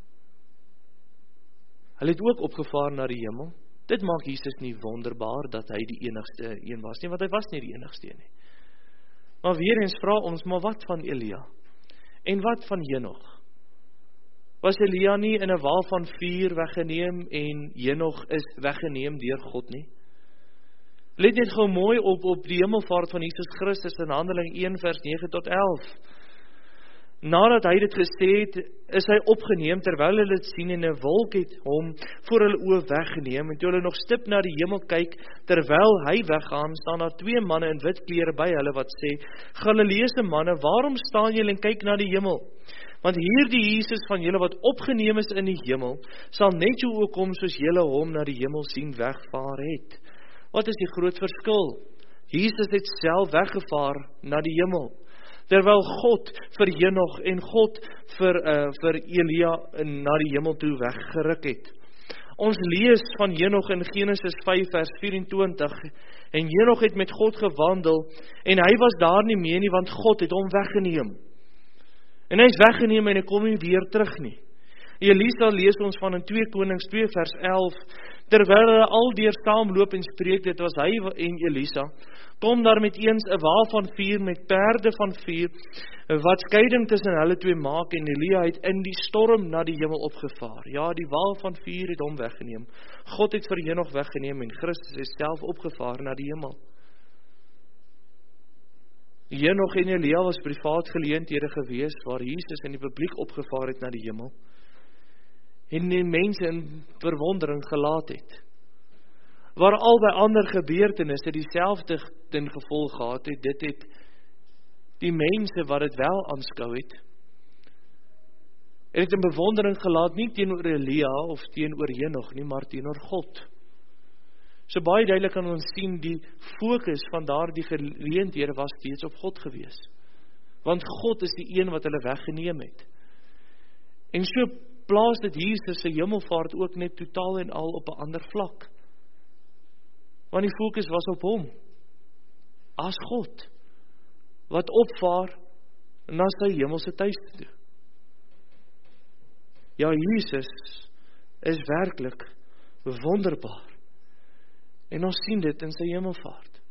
Hulle het ook opgevaar na die hemel. Dit maak Jesus nie wonderbaar dat hy die enigste een was nie, want hy was nie die enigste een nie. Maar weer eens vra ons, maar wat van Elia? En wat van Henog? Was Elia nie in 'n wal van vuur weggeneem en Henog is weggeneem deur God nie? Let net gou mooi op op die hemelvaart van Jesus Christus in Handelinge een vers nege tot elf. Nadat hy dit gesê het, is hy opgeneem terwyl hulle dit sien en 'n wolk het hom voor hulle oë weggeneem. En toe hulle nog stip na die hemel kyk, terwyl hy weggaan, staan daar twee manne in wit klere by hulle wat sê: Galileese manne, waarom staan julle en kyk na die hemel? Want hierdie Jesus van julle wat opgeneem is in die hemel, sal net so ook kom soos julle hom na die hemel sien wegvaar het. Wat is die groot verskil? Jesus het self weggevaar na die hemel, terwyl God vir Henog en God vir, uh, vir Elia na die hemel toe weggeruk het. Ons lees van Henog in Genesis vyf vers vyf-en-twintig, en Henog het met God gewandel, en hy was daar nie meer nie, want God het hom weggeneem. En hy is weggeneem en hy kom nie weer terug nie. Elisa lees ons van in twee Konings twee vers elf, terwyl hulle al deur saamloop en spreek, dit was hy en Elisa, kom daar met eens 'n wa van vuur met perde van vuur, wat skeiding tussen hulle twee maak, en Elia het in die storm na die hemel opgevaar. Ja, die wa van vuur het hom weggeneem. God het vir Henog weggeneem en Christus is self opgevaar na die hemel. Henog en Elia was privaat geleenthede gewees, waar Jesus in die publiek opgevaar het na die hemel, en die mense in verwondering gelaat het. Waar albei ander gebeurtenisse dieselfde ten gevolg gehad het, dit het die mense wat dit wel aanskou het, het het in bewondering gelaat, nie teenoor Elia of teenoor Henog nie, maar teenoor God. So baie duidelik kan ons sien, die fokus van daardie geleenthede was steeds op God gewees. Want God is die een wat hulle weggeneem het. En so plaas dit Jesus se hemelvaart ook net totaal en al op 'n ander vlak. Want die fokus was op hom, as God, wat opvaar na sy hemelse tuiste toe. Ja, Jesus is werklik wonderbaar. En ons sien dit in sy hemelvaart.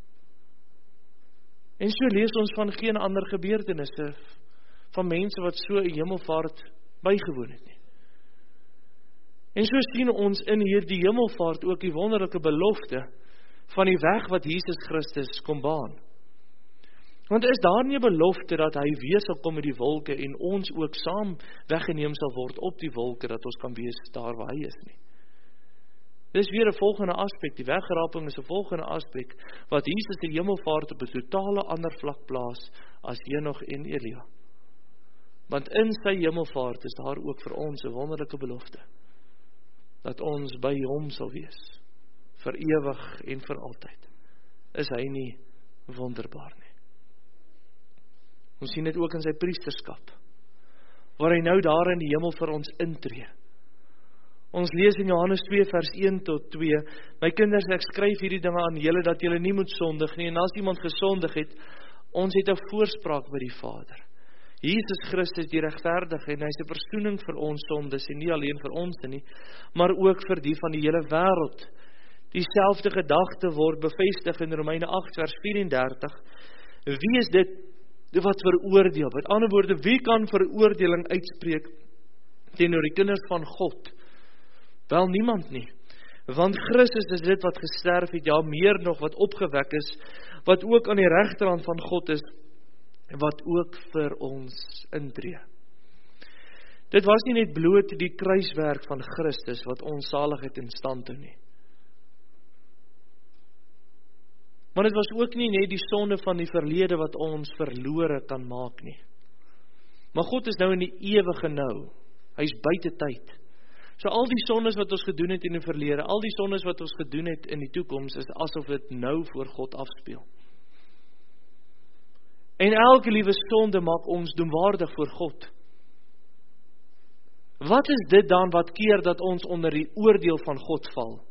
En so lees ons van geen ander gebeurtenisse van mense wat so 'n hemelvaart bygewoon het nie. En so sien ons in hierdie hemelvaart ook die wonderlike belofte van die weg wat Jesus Christus kom baan. Want is daar nie 'n belofte dat hy weer sal kom met die wolke en ons ook saam weggeneem sal word op die wolke, dat ons kan wees daar waar hy is nie? Dit is weer 'n volgende aspek, die weggeraping is 'n volgende aspek, wat Jesus die hemelvaart op 'n totale ander vlak plaas as Henog en Elia. Want in sy hemelvaart is daar ook vir ons 'n wonderlike belofte, dat ons by hom sal wees, vir ewig en vir altyd. Is hy nie wonderbaar nie? Ons sien dit ook in sy priesterskap, waar hy nou daar in die hemel vir ons intree, Ons lees in Johannes twee vers een tot twee, my kinders, ek skryf hierdie dinge aan julle, dat julle nie moet sondig nie, en as iemand gesondig het, ons het 'n voorspraak by die Vader. Jesus Christus die regverdige, en hy is 'n versoening vir ons sondes, en nie alleen vir ons nie, maar ook vir die van die hele wêreld. Dieselfde gedagte word bevestig in Romeine agt vers vyf-en-dertig. Wie is dit wat veroordeel? Met ander woorde, wie kan veroordeling uitspreek teenoor die kinders van God? Wel, niemand nie. Want Christus is dit wat gesterf het, ja meer nog wat opgewek is, wat ook aan die regterhand van God is, wat ook vir ons intree. Dit was nie net bloot die kruiswerk van Christus wat ons saligheid in stand hou nie. Maar dit was ook nie net die sonde van die verlede wat ons verlore kan maak nie. Maar God is nou in die ewige nou. Hy is buite tyd. So al die sondes wat ons gedoen het in die verlede, al die sondes wat ons gedoen het in die toekoms, is asof dit nou voor God afspeel. En elke liewe sonde maak ons doemwaardig voor God. Wat is dit dan wat keer dat ons onder die oordeel van God val?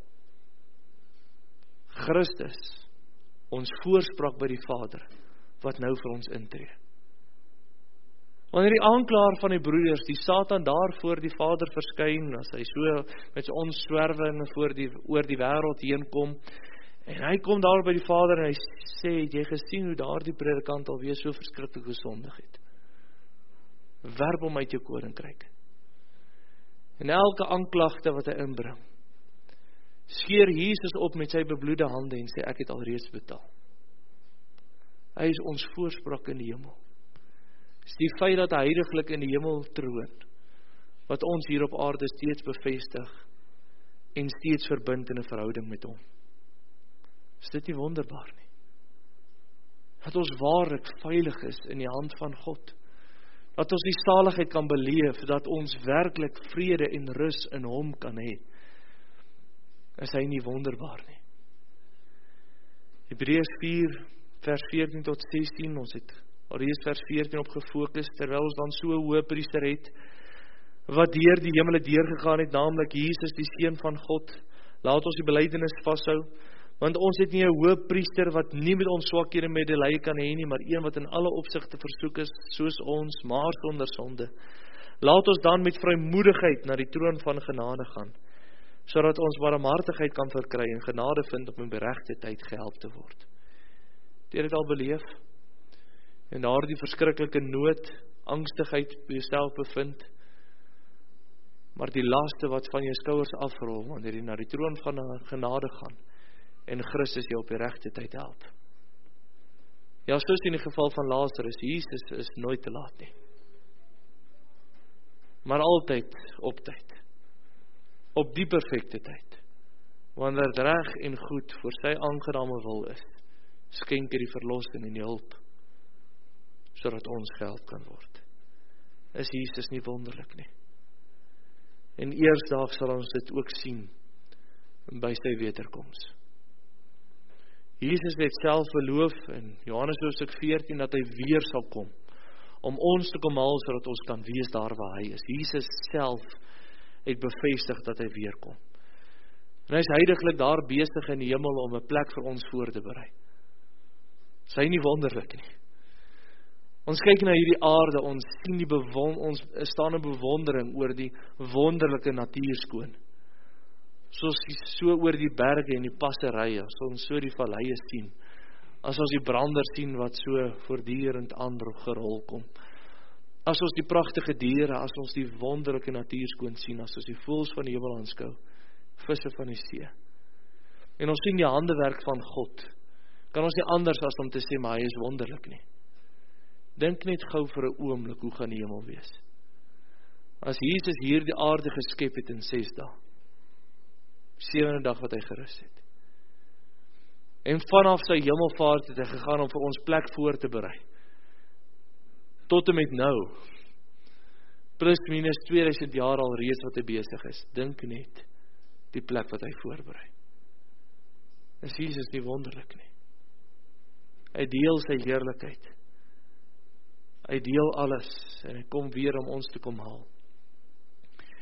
Christus, ons voorspraak by die Vader, wat nou vir ons intree. Wanneer die aanklaer van die broeders, die Satan daar voor die Vader verskyn, as hy so met sy onswerwe voor die, oor die wêreld heen kom, en hy kom daar by die Vader en hy sê, het jy gesien hoe daar die predikant alweer so verskriklik gesondig het? Werp hom uit jou koninkryk. En elke aanklagte wat hy inbring, skeer Jesus op met sy bebloede hande en sê, ek het alreeds betaal. Hy is ons voorspraak in die hemel. Is die feit dat hy heiliglik in die hemel troon, wat ons hier op aarde steeds bevestig en steeds verbind in 'n verhouding met hom. Is dit nie wonderbaar nie? Dat ons waarlik veilig is in die hand van God. Dat ons die saligheid kan beleef, dat ons werklik vrede en rus in hom kan hê. Is hy nie wonderbaar nie? Hebreërs vier vers veertien tot sestien, ons het alreeds vers veertien op gefokus, terwyl ons dan so 'n hoëpriester het, wat deur die hemele deurgegaan het, naamlik Jesus, die Seun van God. Laat ons die belydenis vashou, want ons het nie 'n hoëpriester wat nie met ons swakhede medelee kan hê nie, maar een wat in alle opsigte versoek is, soos ons, maar sonder sonde. Laat ons dan met vrymoedigheid na die troon van genade gaan, sodat ons barmhartigheid kan verkry en genade vind om in beregte tyd gehelp te word. Het jy dit al beleef? En daar die verskriklike nood, angstigheid by jouself bevind, maar die laste wat van jou skouers afrol, wanneer jy na die troon van genade gaan, en Christus jou op die regte tyd help. Ja, soos in die geval van Lazarus, Jesus is nooit te laat nie. Maar altyd op tyd. Op die perfekte tyd. Wanneer dit reg en goed vir sy aangename wil is, skenk hy die verlossing en die hulp, sodat ons gehelp kan word. Is Jesus nie wonderlik nie? En eersdag sal ons dit ook sien by sy wederkoms. Jesus het self beloof in Johannes hoofstuk veertien dat hy weer sal kom, om ons te kom haal, sodat ons kan wees daar waar hy is. Jesus self het bevestig dat hy weer kom. En hy is heiliglik daar besig in die hemel om 'n plek vir ons voor te berei. Is hy nie wonderlik nie? Ons kyk na hierdie aarde, ons sien die bewon, ons staan in bewondering oor die wonderlike natuurskoon. Soos so oor die berge en die passerye, as ons so die valleie sien, as ons die brander sien wat so voortdurend aangerol kom, as ons die pragtige diere, as ons die wonderlike natuurskoon sien, as ons die voëls van die hemel aanskou, visse van die see, en ons sien die handewerk van God, kan ons nie anders as om te sê, maar hy is wonderlik nie. Dink net gou vir 'n oomblik, hoe gaan die hemel wees? As Jesus hier die aarde geskep het in ses dae, sewende dag wat hy gerus het. En vanaf sy hemelvaart het hy gegaan om vir ons plek voor te berei. Tot en met nou, plus minus tweeduisend jaar al reeds wat hy besig is. Dink net die plek wat hy voorberei. Is Jesus nie wonderlik nie? Hy deel sy heerlikheid. Hy deel alles en hy kom weer om ons te kom haal.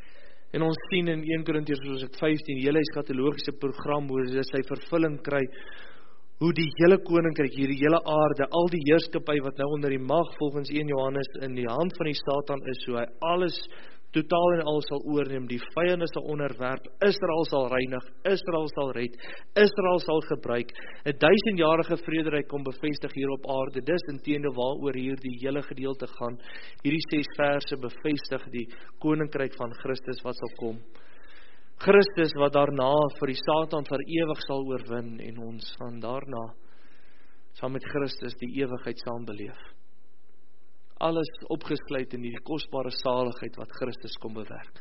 En ons sien in Eerste Korintiërs vyftien, hele eskatologiese program, hoe dit sy vervulling kry, hoe die hele koninkryk, hierdie hele aarde, al die heerskappy wat nou onder die mag volgens Eerste Johannes in die hand van die Satan is, hoe hy alles totaal en al sal oorneem, die vyande sal onderwerp, Israel sal reinig, Israel sal red, Israel sal gebruik, 'n duisendjarige vrederyk kom bevestig hier op aarde, dis inteendeel waaroor hier die hele gedeelte gaan, hierdie ses verse bevestig die koninkryk van Christus wat sal kom, Christus wat daarna vir die Satan vir ewig sal oorwin, en ons gaan daarna, saam met Christus die ewigheid saam beleef. Alles opgesluit in die kosbare saligheid wat Christus kom bewerk.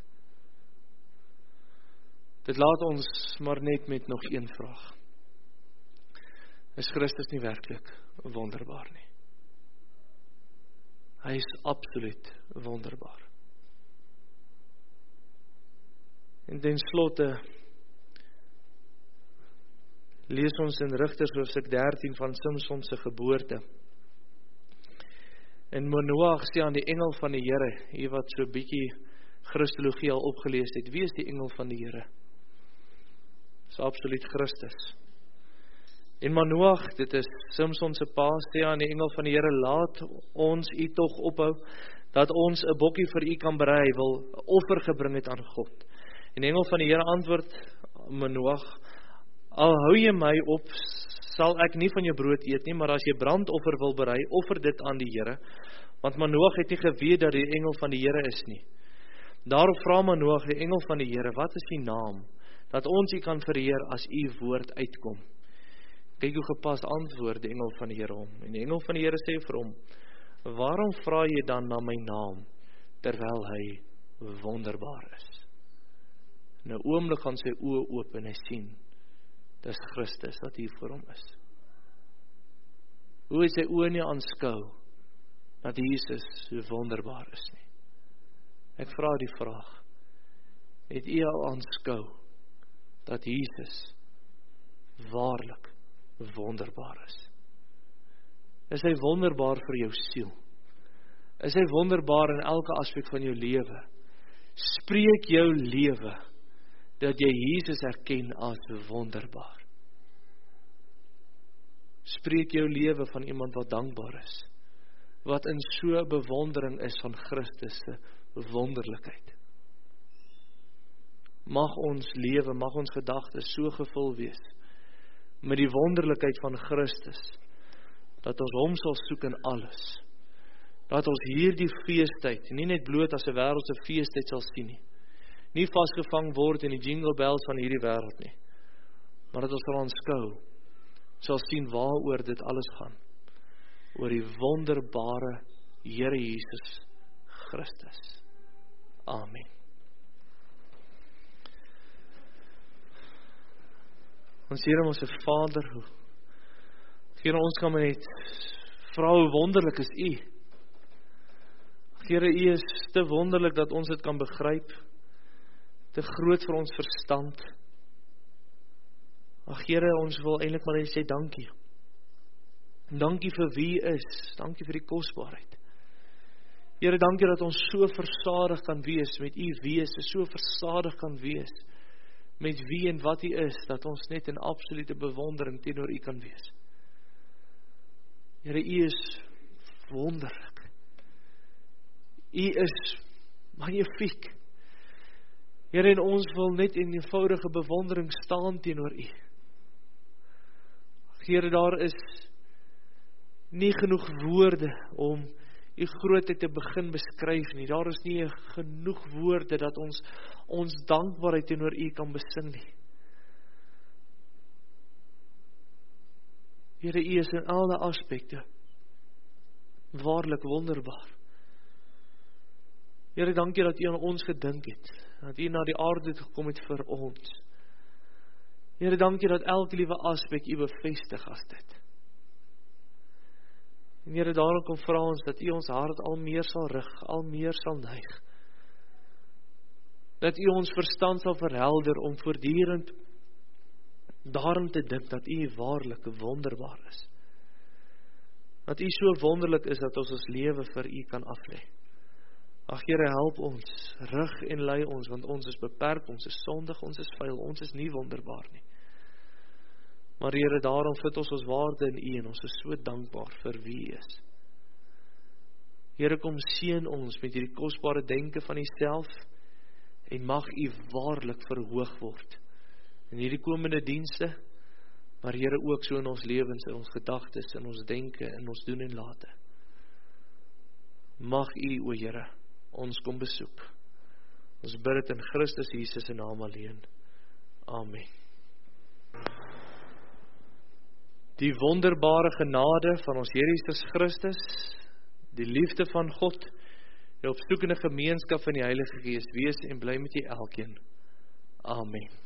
Dit laat ons maar net met nog een vraag. Is Christus nie werklik wonderbaar nie? Hy is absoluut wonderbaar. En ten slotte lees ons in Rigters hoofstuk dertien van Simson se geboorte. En Manoach sê aan die engel van die Here, hier wat so bietjie Christologie al opgelees het, wie is die engel van die Here? Dis absoluut Christus. En Manoach, dit is Simson se pa, sê aan die engel van die Here, laat ons u tog ophou, dat ons 'n bokkie vir u kan berei, wil 'n offer gebring het aan God. En die engel van die Here antwoord Manoach, al hou jy my op, sal ek nie van jou brood eet nie, maar as jy brandoffer wil berei, offer dit aan die Here, want Manoach het nie geweet dat die engel van die Here is nie. Daarop vra Manoach die engel van die Here, wat is die naam, dat ons u kan vereer as u woord uitkom? Kyk hoe gepas antwoord die engel van die Here hom, en die engel van die Here sê vir hom, waarom vra jy dan na my naam, terwyl hy wonderbaar is? In 'n oomblik gaan sy oë oop en hy sien, dis Christus wat hier voor hom is. Hoe het sy oë nie aanskou, dat Jesus so wonderbaar is nie? Ek vra die vraag, het u al aanskou, dat Jesus waarlik wonderbaar is? Is hy wonderbaar vir jou siel? Is hy wonderbaar in elke aspek van jou lewe? Spreek jou lewe, dat jy Jesus erken as wonderbaar. Spreek jou lewe van iemand wat dankbaar is, wat in so bewondering is van Christus se wonderlikheid. Mag ons lewe, mag ons gedagtes so gevul wees, met die wonderlikheid van Christus, dat ons hom sal soek in alles, dat ons hierdie feestyd, nie net bloot as 'n wêreldse feestyd sal sien nie, nie vasgevang word in die jingle bells van hierdie wêreld nie, maar dat ons sal aanskou, sal sien waaroor dit alles gaan, oor die wonderbare Here Jesus Christus. Amen. Ons Here, ons Vader, Here, ons kan maar net vra hoe wonderlik is U. Here, U is te wonderlik dat ons dit kan begryp, te groot vir ons verstand. Ag Here, ons wil eintlik maar net sê dankie. Dankie vir wie U is, dankie vir die kosbaarheid. Here, dankie dat ons so versadig kan wees met U wese, so versadig kan wees met wie en wat U is, dat ons net in absolute bewondering teenoor U kan wees. Here, U is wonderlik. U is magnifiek. Here, en ons wil net in eenvoudige bewondering staan teenoor U. Here, daar is nie genoeg woorde om U grootheid te begin beskryf nie. Daar is nie genoeg woorde dat ons ons dankbaarheid teenoor U kan besing nie. Here, U is in alle aspekte waarlik wonderbaar. Here, dankie dat U aan ons gedink het, dat U na die aarde gekom het vir ons. Here, dankie dat elke liewe aspek U bevestig as dit. En Here, daarom kom vra ons dat U ons hart al meer sal rig, al meer sal neig. Dat U ons verstand sal verhelder om voortdurend daarom te dink dat U waarlik wonderbaar is. Dat U so wonderlik is dat ons ons lewe vir U kan aflê. Ag Here, help ons, rig en lei ons, want ons is beperk, ons is sondig, ons is vuil, ons is nie wonderbaar nie. Maar Here, daarom vind ons ons waarde in U en ons is so dankbaar vir wie U is. Here, kom seën ons met hierdie kosbare denke van U self en mag U waarlik verhoog word in hierdie komende dienste, maar Here ook so in ons lewens, in ons gedagtes, in ons denke, in ons doen en late. Mag U, o Here, ons kom besoek. Ons bid dit in Christus Jesus se naam alleen. Amen. Die wonderbare genade van ons Here Jesus Christus, die liefde van God, die opsoekende gemeenskap van die Heilige Gees, wees en bly met julle elkeen. Amen.